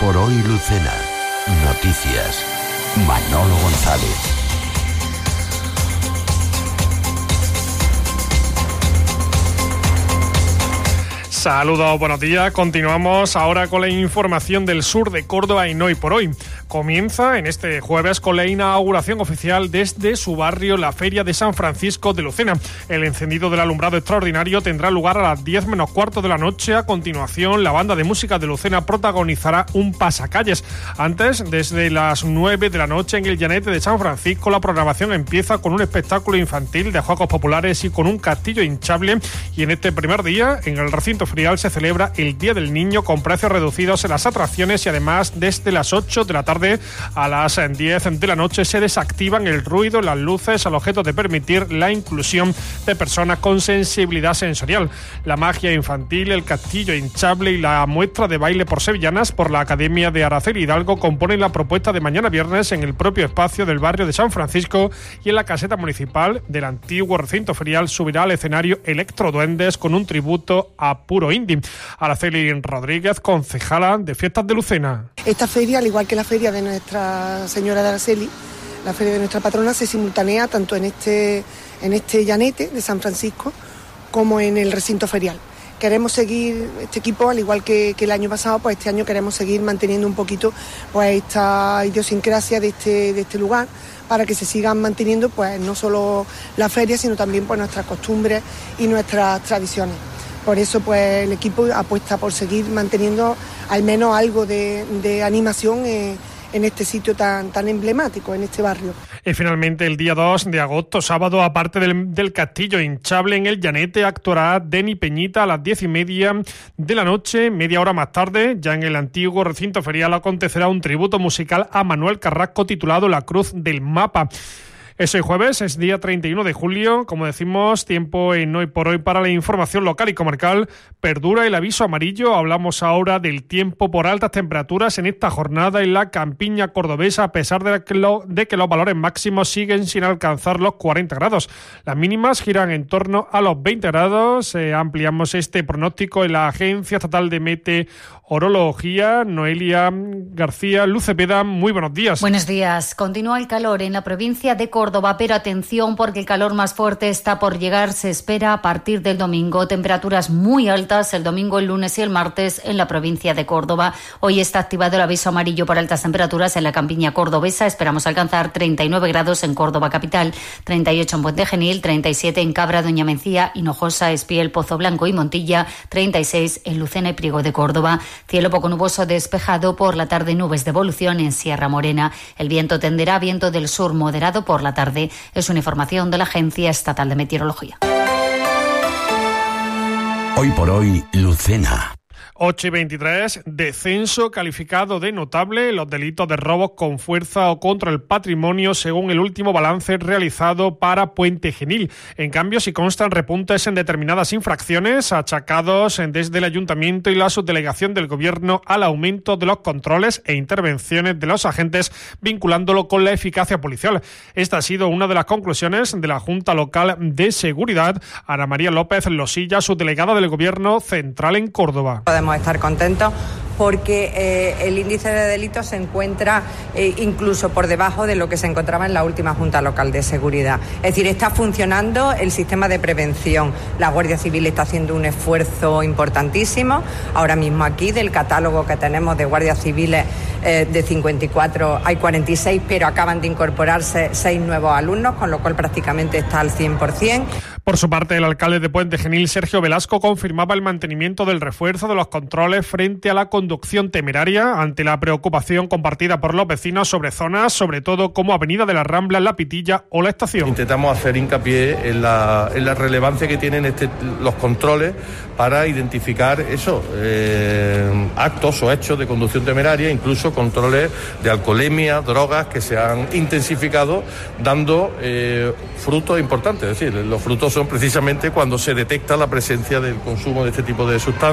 por hoy, Lucena. Noticias. Manolo González. Saludos, buenos días. Continuamos ahora con la información del sur de Córdoba en Hoy por Hoy. Comienza en este jueves con la inauguración oficial desde su barrio, la Feria de San Francisco de Lucena. El encendido del alumbrado extraordinario tendrá lugar a las 10 menos cuarto de la noche. A continuación, la banda de música de Lucena protagonizará un pasacalles. Antes, desde las 9 de la noche en el Llanete de San Francisco, la programación empieza con un espectáculo infantil de juegos populares y con un castillo hinchable. Y en este primer día, en el recinto ferial, se celebra el Día del Niño con precios reducidos en las atracciones y además desde las 8 de la tarde a las 10 de la noche se desactivan el ruido, las luces al objeto de permitir la inclusión de personas con sensibilidad sensorial. La magia infantil, el castillo hinchable y la muestra de baile por sevillanas por la Academia de Araceli Hidalgo componen la propuesta de mañana viernes en el propio espacio del barrio de San Francisco, y en la caseta municipal del antiguo recinto ferial subirá al escenario Electroduendes con un tributo a puro indie. Araceli Rodríguez, concejala de Fiestas de Lucena. Esta feria, al igual que la feria de Nuestra Señora de Araceli, la feria de nuestra patrona, se simultanea tanto en este llanete de San Francisco como en el recinto ferial. Queremos seguir, este equipo, al igual que el año pasado, pues este año queremos seguir manteniendo un poquito pues esta idiosincrasia de este lugar, para que se sigan manteniendo pues no solo la feria, sino también pues nuestras costumbres y nuestras tradiciones. Por eso pues el equipo apuesta por seguir manteniendo al menos algo de animación en este sitio tan emblemático, en este barrio. Y finalmente, el día 2 de agosto, sábado, aparte del castillo hinchable en el Llanete, actuará Deni Peñita a las 10:30 de la noche. Media hora más tarde, ya en el antiguo recinto ferial, acontecerá un tributo musical a Manuel Carrasco titulado La Cruz del Mapa. Ese jueves es día 31 de julio, como decimos, tiempo en Hoy por Hoy para la información local y comarcal. Perdura el aviso amarillo. Hablamos ahora del tiempo por altas temperaturas en esta jornada en la campiña cordobesa, a pesar de que los valores máximos siguen sin alcanzar los 40 grados. Las mínimas giran en torno a los 20 grados. Ampliamos este pronóstico en la Agencia Estatal de Meteorología. Noelia García, Luz Cepeda, muy buenos días. Buenos días. Continúa el calor en la provincia de Córdoba, pero atención porque el calor más fuerte está por llegar. Se espera a partir del domingo. Temperaturas muy altas el domingo, el lunes y el martes en la provincia de Córdoba. Hoy está activado el aviso amarillo por altas temperaturas en la campiña cordobesa. Esperamos alcanzar 39 grados en Córdoba capital, 38 en Puente Genil, 37 en Cabra, Doña Mencía, Hinojosa, Espiel, Pozo Blanco y Montilla, 36 en Lucena y Priego de Córdoba. Cielo poco nuboso despejado, por la tarde nubes de evolución en Sierra Morena. El viento tenderá a viento del sur moderado por la tarde. Es una información de la Agencia Estatal de Meteorología. Hoy por Hoy, Lucena. 8:23, descenso calificado de notable en los delitos de robos con fuerza o contra el patrimonio, según el último balance realizado para Puente Genil. En cambio, sí constan repuntes en determinadas infracciones, achacados desde el Ayuntamiento y la subdelegación del Gobierno al aumento de los controles e intervenciones de los agentes, vinculándolo con la eficacia policial. Esta ha sido una de las conclusiones de la Junta Local de Seguridad. Ana María López Losilla, subdelegada del Gobierno Central en Córdoba. Podemos estar contentos porque el índice de delitos se encuentra incluso por debajo de lo que se encontraba en la última Junta Local de Seguridad. Es decir, está funcionando el sistema de prevención. La Guardia Civil está haciendo un esfuerzo importantísimo. Ahora mismo aquí, del catálogo que tenemos de guardias civiles de 54, hay 46, pero acaban de incorporarse 6 nuevos alumnos, con lo cual prácticamente está al 100%. Por su parte, el alcalde de Puente Genil, Sergio Velasco, confirmaba el mantenimiento del refuerzo de los controles frente a la conducción temeraria, ante la preocupación compartida por los vecinos sobre zonas, sobre todo como Avenida de la Rambla, La Pitilla o La Estación. Intentamos hacer hincapié en la relevancia que tienen los controles para identificar actos o hechos de conducción temeraria, incluso controles de alcoholemia, drogas, que se han intensificado, dando frutos importantes. Es decir, los frutos son precisamente cuando se detecta la presencia del consumo de este tipo de sustancias.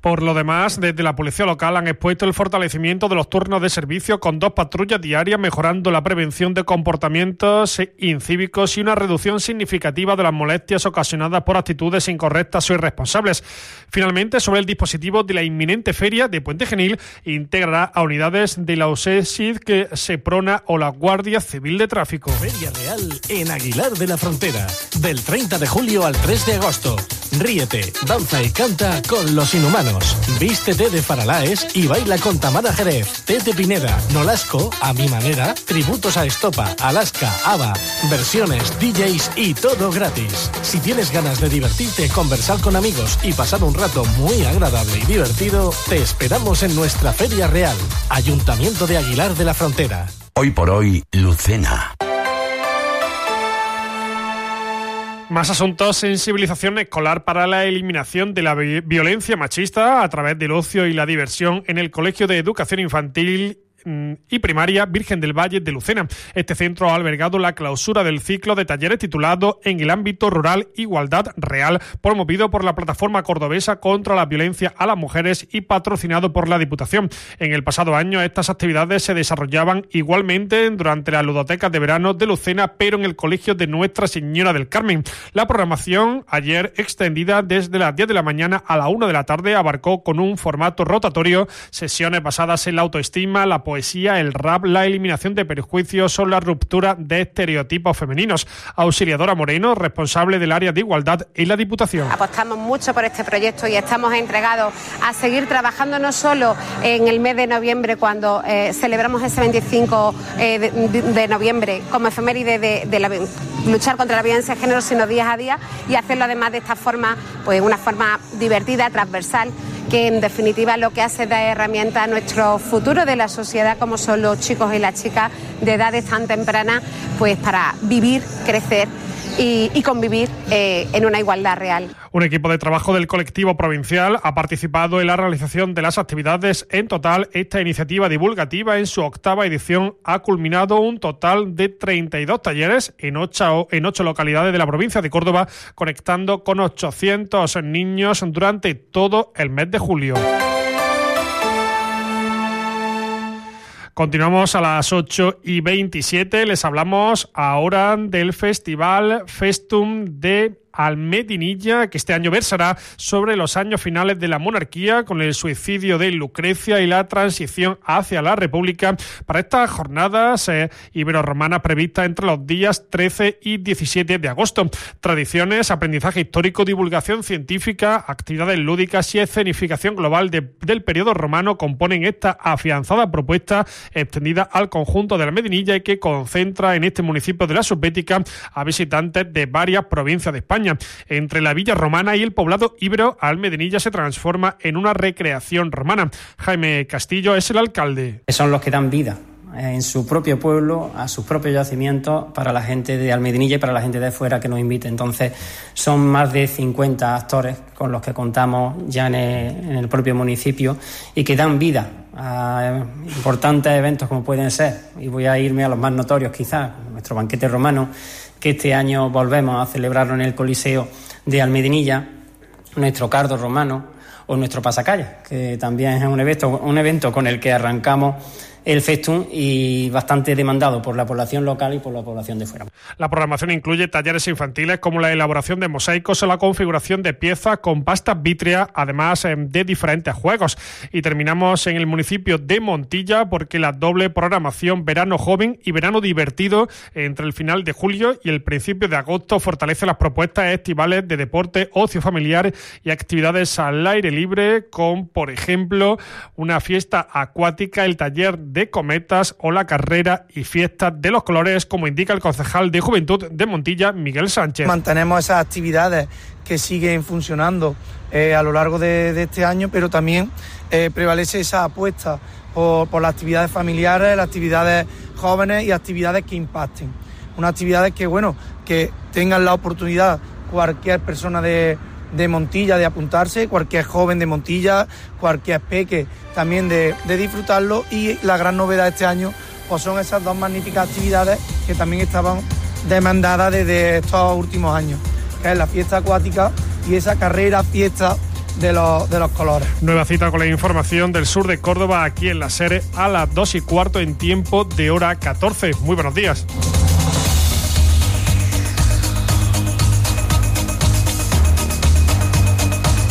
Por lo demás, desde la policía local han expuesto el fortalecimiento de los turnos de servicio con 2 patrullas diarias, mejorando la prevención de comportamientos incívicos y una reducción significativa de las molestias ocasionadas por actitudes incorrectas o irresponsables. Finalmente, sobre el dispositivo de la inminente feria de Puente Genil, integrará a unidades de la USESID, Seprona o la Guardia Civil de Tráfico. Feria Real en Aguilar de la Frontera, del 30 de julio al 3 de agosto. Ríete, danza y canta con Los Inhumanos. Vístete de Faralaes y baila con Tamara Jerez, Tete Pineda, Nolasco, A Mi Manera, tributos a Estopa, Alaska, ABBA, versiones, DJs y todo gratis. Si tienes ganas de divertirte, conversar con amigos y pasar un rato muy agradable y divertido, te esperamos en nuestra Feria Real, Ayuntamiento de Aguilar de la Frontera. Hoy por hoy, Lucena. Más asuntos. Sensibilización escolar para la eliminación de la violencia machista a través del ocio y la diversión en el Colegio de Educación Infantil y Primaria Virgen del Valle de Lucena. Este centro ha albergado la clausura del ciclo de talleres titulado En el ámbito rural, igualdad real, promovido por la Plataforma Cordobesa contra la Violencia a las Mujeres y patrocinado por la Diputación. En el pasado año estas actividades se desarrollaban igualmente durante las ludotecas de verano de Lucena, pero en el Colegio de Nuestra Señora del Carmen. La programación, ayer extendida desde las 10 de la mañana a la 1 de la tarde, abarcó con un formato rotatorio sesiones basadas en la autoestima, la poesía, el rap, la eliminación de prejuicios o la ruptura de estereotipos femeninos. Auxiliadora Moreno, responsable del área de igualdad en la Diputación. Apostamos mucho por este proyecto y estamos entregados a seguir trabajando no solo en el mes de noviembre, cuando celebramos ese 25 de noviembre como efeméride de luchar contra la violencia de género, sino día a día, y hacerlo además de esta forma, pues una forma divertida, transversal, que en definitiva lo que hace es dar herramientas a nuestro futuro de la sociedad, como son los chicos y las chicas de edades tan tempranas, pues para vivir, crecer y convivir en una igualdad real. Un equipo de trabajo del colectivo provincial ha participado en la realización de las actividades. En total, esta iniciativa divulgativa en su 8ª edición ha culminado un total de 32 talleres en 8 localidades de la provincia de Córdoba, conectando con 800 niños durante todo el mes de julio. Continuamos a las 8:27. Les hablamos ahora del Festival Festum de Almedinilla, que este año versará sobre los años finales de la monarquía, con el suicidio de Lucrecia y la transición hacia la República, para estas jornadas ibero-romanas previstas entre los días 13 y 17 de agosto. Tradiciones, aprendizaje histórico, divulgación científica, actividades lúdicas y escenificación global del periodo romano componen esta afianzada propuesta extendida al conjunto de Almedinilla y que concentra en este municipio de la Subbética a visitantes de varias provincias de España. Entre la villa romana y el poblado íbero, Almedinilla se transforma en una recreación romana. Jaime Castillo es el alcalde. Son los que dan vida en su propio pueblo, a sus propios yacimientos, para la gente de Almedinilla y para la gente de fuera que nos invite. Entonces, son más de 50 actores con los que contamos ya en el propio municipio y que dan vida a importantes eventos como pueden ser, y voy a irme a los más notorios quizás, nuestro banquete romano, que este año volvemos a celebrarlo en el Coliseo de Almedinilla, nuestro cardo romano o nuestro pasacalles, que también es un evento con el que arrancamos el Festum y bastante demandado por la población local y por la población de fuera. La programación incluye talleres infantiles como la elaboración de mosaicos o la configuración de piezas con pastas vítreas, además de diferentes juegos. Y terminamos en el municipio de Montilla, porque la doble programación Verano Joven y Verano Divertido entre el final de julio y el principio de agosto fortalece las propuestas estivales de deporte, ocio familiar y actividades al aire libre, con, por ejemplo, una fiesta acuática, el taller de cometas o la carrera y fiesta de los colores, como indica el concejal de Juventud de Montilla, Miguel Sánchez. Mantenemos esas actividades que siguen funcionando a lo largo de este año, pero también prevalece esa apuesta por las actividades familiares, las actividades jóvenes y actividades que impacten. Unas actividades que tengan la oportunidad cualquier persona de Montilla de apuntarse, cualquier joven de Montilla, cualquier peque también de disfrutarlo. Y la gran novedad de este año pues son esas dos magníficas actividades que también estaban demandadas desde estos últimos años, que es la fiesta acuática y esa carrera fiesta de los colores. Nueva cita con la información del sur de Córdoba aquí en la SER a las 2:15 en tiempo de hora 14. Muy buenos días.